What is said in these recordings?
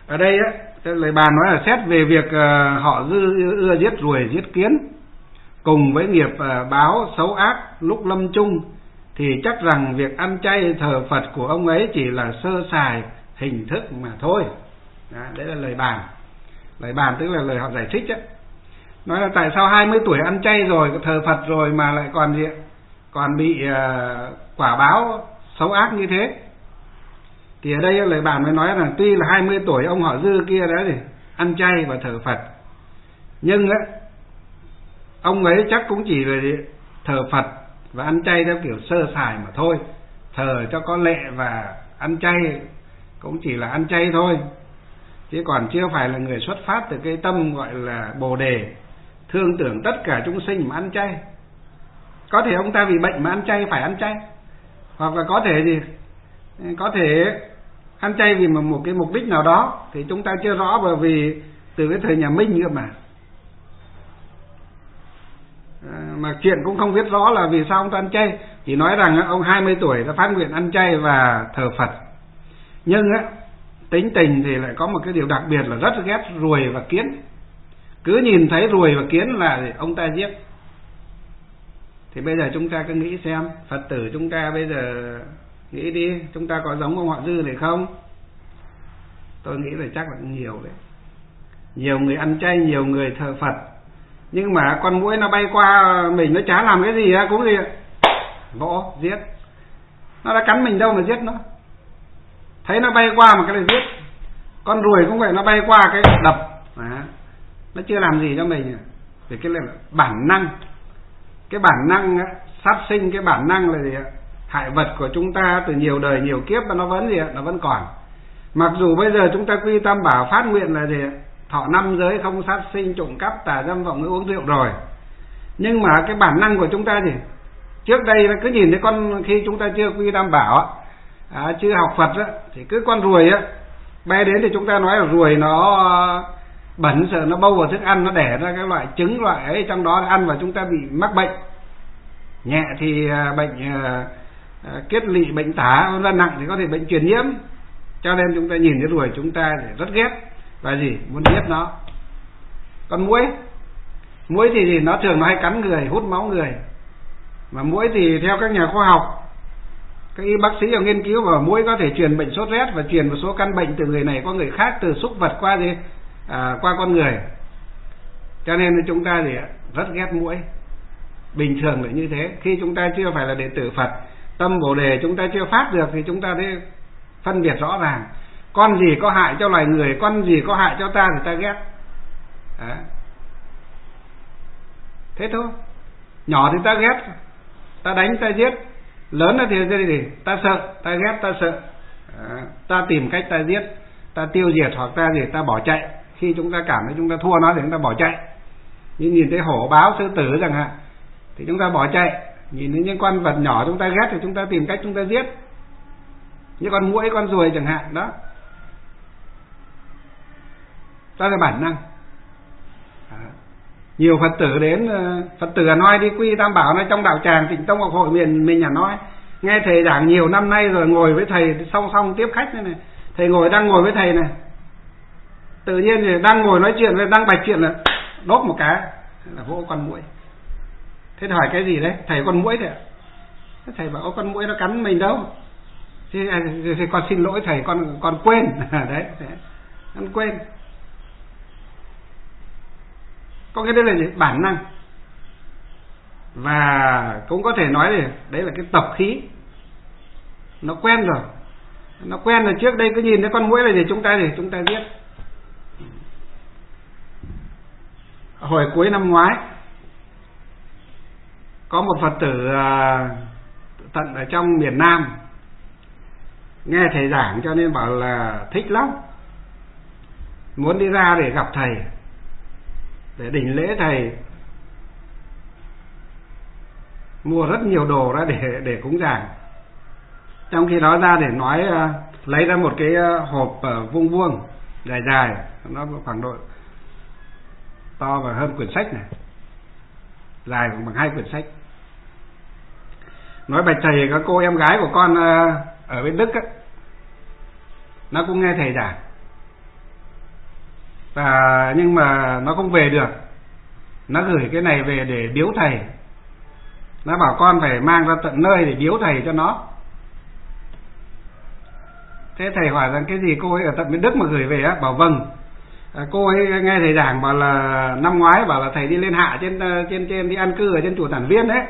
Ở đây á, lời bàn nói là xét về việc họ ưa giết ruồi giết kiến cùng với nghiệp báo xấu ác lúc lâm chung, thì chắc rằng việc ăn chay thờ Phật của ông ấy chỉ là sơ sài hình thức mà thôi. Đấy là lời bàn. Lời bàn tức là lời họ giải thích á. Nói là tại sao 20 tuổi ăn chay rồi, thờ Phật rồi mà lại còn bị quả báo xấu ác như thế. Thì ở đây lời bàn mới nói rằng tuy là 20 tuổi ông họ Dư kia đã thì ăn chay và thờ Phật, nhưng á, ông ấy chắc cũng chỉ là thờ Phật và ăn chay theo kiểu sơ sài mà thôi, thờ cho có lệ và ăn chay cũng chỉ là ăn chay thôi, chứ còn chưa phải là người xuất phát từ cái tâm gọi là Bồ Đề, thương tưởng tất cả chúng sinh mà ăn chay. Có thể ông ta vì bệnh mà ăn chay phải ăn chay, hoặc là có thể gì, có thể ăn chay vì một cái mục đích nào đó thì chúng ta chưa rõ, bởi vì từ cái thời nhà Minh cơ mà chuyện cũng không biết rõ là vì sao ông ta ăn chay, chỉ nói rằng ông 20 tuổi đã phát nguyện ăn chay và thờ Phật. Nhưng á, tính tình thì lại có một cái điều đặc biệt là rất ghét ruồi và kiến. Cứ nhìn thấy ruồi và kiến là ông ta giết. Thì bây giờ chúng ta cứ nghĩ xem, Phật tử chúng ta bây giờ nghĩ đi, chúng ta có giống ông họ Dư này không? Tôi nghĩ là chắc là nhiều đấy. Nhiều người ăn chay, nhiều người thờ Phật, nhưng mà con muỗi nó bay qua mình, nó chả làm cái gì cũng gì vỗ giết. Nó đã cắn mình đâu mà giết nó. Thấy nó bay qua mà cái này giết. Con ruồi cũng vậy, nó bay qua cái đập. Nó chưa làm gì cho mình. Vì cái là bản năng. Cái bản năng sát sinh, cái bản năng là gì ạ? Hại vật của chúng ta từ nhiều đời nhiều kiếp mà nó vẫn gì ạ? Nó vẫn còn. Mặc dù bây giờ chúng ta quy tam bảo phát nguyện là gì ạ? Thọ 5 giới, không sát sinh, trộm cắp, tà dâm, vọng ngữ, uống rượu rồi, nhưng mà cái bản năng của chúng ta gì? Trước đây cứ nhìn thấy con, khi chúng ta chưa quy tam bảo chưa học Phật thì cứ con ruồi bay đến thì chúng ta nói là ruồi nó bẩn, sợ nó bâu vào thức ăn, nó đẻ ra các loại trứng loại ấy, trong đó ăn và chúng ta bị mắc bệnh. Nhẹ thì bệnh kết lỵ, bệnh tả, vân, nặng thì có thể bệnh truyền nhiễm. Cho nên chúng ta nhìn thấy ruồi chúng ta rất ghét và gì? Muốn giết nó. Còn muỗi thì nó thường nó hay cắn người, hút máu người. Mà muỗi thì theo các nhà khoa học, các y bác sĩ ở nghiên cứu và muỗi có thể truyền bệnh sốt rét và truyền một số căn bệnh từ người này qua người khác, từ súc vật qua gì qua con người. Cho nên chúng ta thì rất ghét muỗi. Bình thường là như thế. Khi chúng ta chưa phải là đệ tử Phật, tâm Bồ Đề chúng ta chưa phát được, thì chúng ta thấy phân biệt rõ ràng. Con gì có hại cho loài người, con gì có hại cho ta thì ta ghét. Thế thôi. Nhỏ thì ta ghét, ta đánh, ta giết. Lớn thì ta sợ, ta ghét, ta sợ. Ta tìm cách ta giết, ta tiêu diệt, hoặc ta bỏ chạy. Khi chúng ta cảm thấy chúng ta thua nó thì chúng ta bỏ chạy. Như nhìn thấy hổ báo, sư tử chẳng hạn thì chúng ta bỏ chạy. Nhìn thấy những con vật nhỏ chúng ta ghét thì chúng ta tìm cách chúng ta giết. Như con muỗi, con ruồi chẳng hạn đó. Đó là bản năng. Nhiều Phật tử đến, Phật tử Hà Nội đi quy tam bảo này, trong đạo tràng Tịnh Tông Học Hội mình Hà Nội, nghe thầy giảng nhiều năm nay rồi, ngồi với thầy song song tiếp khách này, thầy đang ngồi với thầy này, tự nhiên thì đang ngồi nói chuyện với, đang bạch chuyện là đốt một cái là vỗ con muỗi. Thế hỏi cái gì đấy? Thầy con muỗi đấy ạ. Thầy bảo con muỗi nó cắn mình đâu. Thế con xin lỗi thầy, con quên. Đấy, con quên. Có cái đấy là gì? Bản năng. Và cũng có thể nói là đấy là cái tập khí. Nó quen rồi. Nó quen rồi, trước đây cứ nhìn thấy con muỗi là gì chúng ta giết. Hồi cuối năm ngoái có một Phật tử tận ở trong miền Nam nghe thầy giảng, cho nên bảo là thích lắm, muốn đi ra để gặp thầy, để đỉnh lễ thầy, mua rất nhiều đồ ra để cúng giảng. Trong khi đó ra để nói, lấy ra một cái hộp vuông vuông dài dài, nó khoảng độ to và hơn quyển sách này, dài bằng 2 quyển sách. Nói bạch thầy, có cô em gái của con ở bên Đức nó cũng nghe thầy giảng, Nhưng mà nó không về được, nó gửi cái này về để biếu thầy. Nó bảo con phải mang ra tận nơi để biếu thầy cho nó. Thế thầy hỏi rằng cái gì cô ấy ở tận bên Đức mà gửi về á? Bảo vâng, cô ấy nghe thầy giảng bảo là năm ngoái bảo là thầy đi lên hạ trên đi ăn cư ở trên chùa Tản Viên đấy.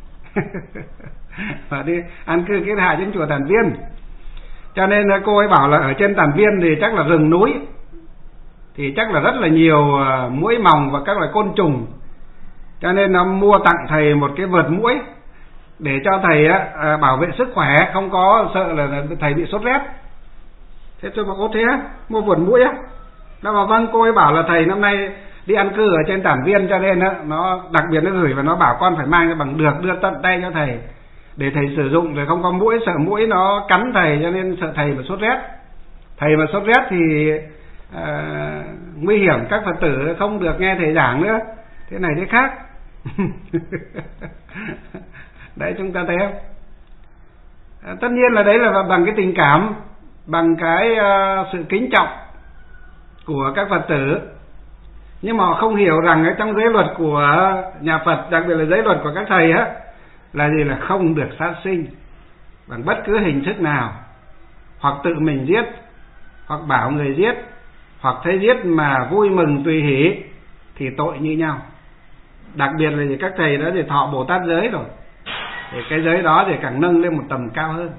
Và đi ăn cư cái hạ trên chùa Tản Viên. Cho nên cô ấy bảo là ở trên Tản Viên thì chắc là rừng núi, thì chắc là rất là nhiều muỗi mòng và các loại côn trùng. Cho nên nó mua tặng thầy một cái vợt muỗi để cho thầy bảo vệ sức khỏe, không có sợ là thầy bị sốt rét. Thế tôi bảo ô thế á, mua vợt muỗi á? Nó bảo vâng, cô ấy bảo là thầy năm nay đi ăn cư ở trên Tản Viên, cho nên nó đặc biệt nó gửi và nó bảo con phải mang bằng được, đưa tận tay cho thầy để thầy sử dụng, rồi không có muỗi, sợ muỗi nó cắn thầy, cho nên sợ thầy mà sốt rét. Thầy mà sốt rét thì nguy hiểm, các Phật tử không được nghe thầy giảng nữa, thế này thế khác. Đấy, chúng ta thấy không? Tất nhiên là đấy là bằng cái tình cảm, bằng cái sự kính trọng của các Phật tử. Nhưng mà họ không hiểu rằng ở trong giới luật của nhà Phật, đặc biệt là giới luật của các thầy á, là gì? Là không được sát sinh bằng bất cứ hình thức nào, hoặc tự mình giết, hoặc bảo người giết, hoặc thấy giết mà vui mừng tùy hỷ thì tội như nhau. Đặc biệt là các thầy đã thì thọ Bồ Tát giới rồi, thì cái giới đó thì càng nâng lên một tầm cao hơn.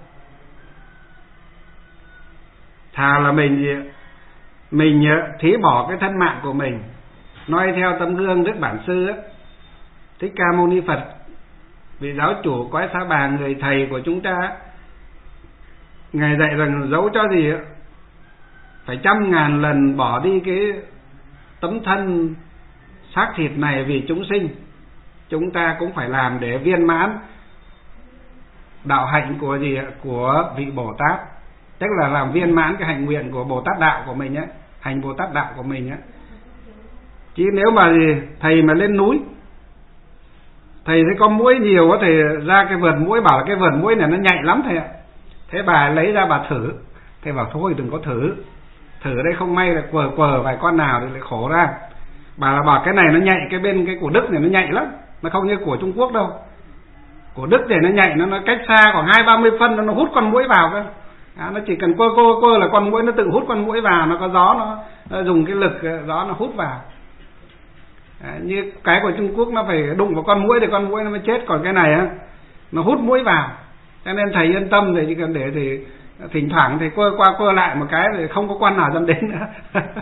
Thà là mình thí bỏ cái thân mạng của mình, noi theo tấm gương Đức Bản Sư á, Thích Ca Mâu Ni Phật, vị giáo chủ cõi Sa Bà, người thầy của chúng ta. Ngài dạy rằng dẫu cho gì phải 100.000 lần bỏ đi cái tấm thân xác thịt này vì chúng sinh, chúng ta cũng phải làm để viên mãn đạo hạnh của vị Bồ Tát, tức là làm viên mãn cái hạnh nguyện của Bồ Tát đạo của mình á, hành Bồ Tát đạo của mình á. Chứ nếu mà thầy mà lên núi, thầy thấy có muỗi nhiều, thầy ra cái vườn muỗi, bảo là cái vườn muỗi này nó nhạy lắm thầy ạ. Thế bà lấy ra bà thử, thầy bảo thôi đừng có thử đây không may là quờ vài con nào thì lại khổ ra. Bà là bảo cái này nó nhạy, cái bên cái của Đức này nó nhạy lắm, nó không như của Trung Quốc đâu. Của Đức này nó nhạy, nó cách xa khoảng 20-30 phân nó hút con muỗi vào cơ. Nó chỉ cần quơ là con muỗi nó tự hút con muỗi vào, nó có gió, nó dùng cái lực gió nó hút vào. Như cái của Trung Quốc nó phải đụng vào con muỗi thì con muỗi nó mới chết, còn cái này á nó hút muỗi vào. Cho nên thầy yên tâm, thì chỉ cần để thì thỉnh thoảng thầy quơ qua quơ lại một cái thì không có con nào dám đến nữa.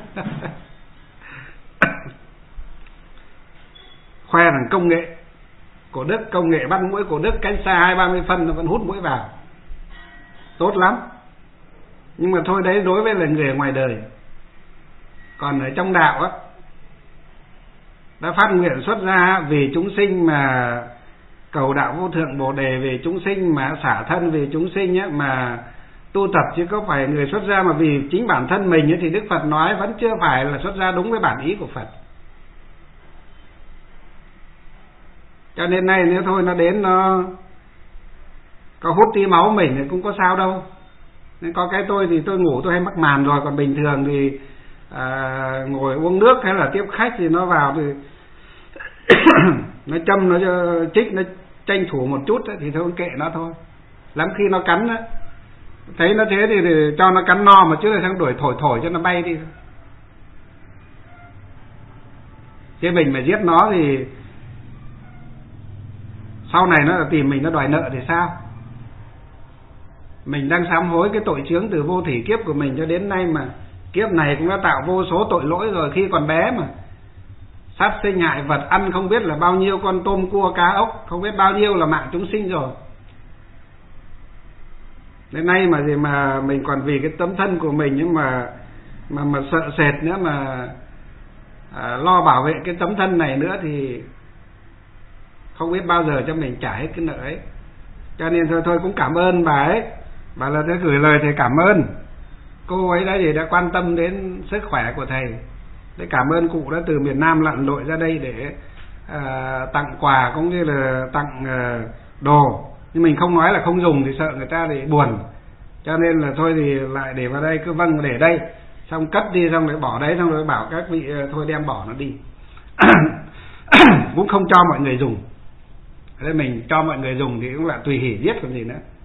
Khoe rằng công nghệ của Đức, công nghệ bắt muỗi của Đức cách xa 20-30 phân nó vẫn hút muỗi vào, tốt lắm. Nhưng mà thôi, đấy đối với là người ở ngoài đời. Còn ở trong đạo á, đã phát nguyện xuất ra vì chúng sinh mà cầu đạo vô thượng Bồ Đề, vì chúng sinh mà xả thân vì chúng sinh á, mà tu tập, chứ có phải người xuất gia mà vì chính bản thân mình ấy, thì Đức Phật nói vẫn chưa phải là xuất gia đúng với bản ý của Phật. Cho nên nay nếu thôi nó đến nó có hút tí máu mình thì cũng có sao đâu. Nên có cái tôi thì tôi ngủ tôi hay mắc màn rồi, còn bình thường thì ngồi uống nước hay là tiếp khách thì nó vào thì nó châm, nó chích, nó tranh thủ một chút ấy, thì thôi kệ nó thôi. Lắm khi nó cắn ấy, thấy nó thế thì cho nó cắn no, mà chứ là sang đuổi thổi cho nó bay đi. Chứ mình mà giết nó thì sau này nó tìm mình, nó đòi nợ thì sao? Mình đang sám hối cái tội chướng từ vô thỉ kiếp của mình cho đến nay, mà kiếp này cũng đã tạo vô số tội lỗi rồi. Khi còn bé mà sát sinh hại vật, ăn không biết là bao nhiêu con tôm cua cá ốc, không biết bao nhiêu là mạng chúng sinh rồi. Đến nay mà mình còn vì cái tấm thân của mình nhưng mà sợ sệt nữa, mà lo bảo vệ cái tấm thân này nữa thì không biết bao giờ cho mình trả hết cái nợ ấy. Cho nên thôi cũng cảm ơn bà ấy. Bà là đã gửi lời thầy cảm ơn. Cô ấy đã quan tâm đến sức khỏe của thầy. Để cảm ơn cụ đã từ miền Nam lặn lội ra đây để tặng quà cũng như là tặng đồ. Nhưng mình không nói là không dùng thì sợ người ta để buồn. Cho nên là thôi thì lại để vào đây, cứ vâng để đây. xong cất đi, xong rồi bỏ đấy, xong rồi bảo các vị thôi đem bỏ nó đi. Cũng không cho mọi người dùng. Thế mình cho mọi người dùng thì cũng là tùy hỷ giết còn gì nữa.